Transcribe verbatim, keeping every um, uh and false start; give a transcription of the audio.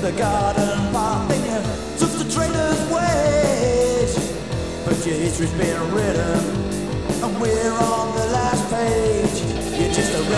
the garden path, then you took the trader's wage. But your history's been written, and we're on the last page. You're just a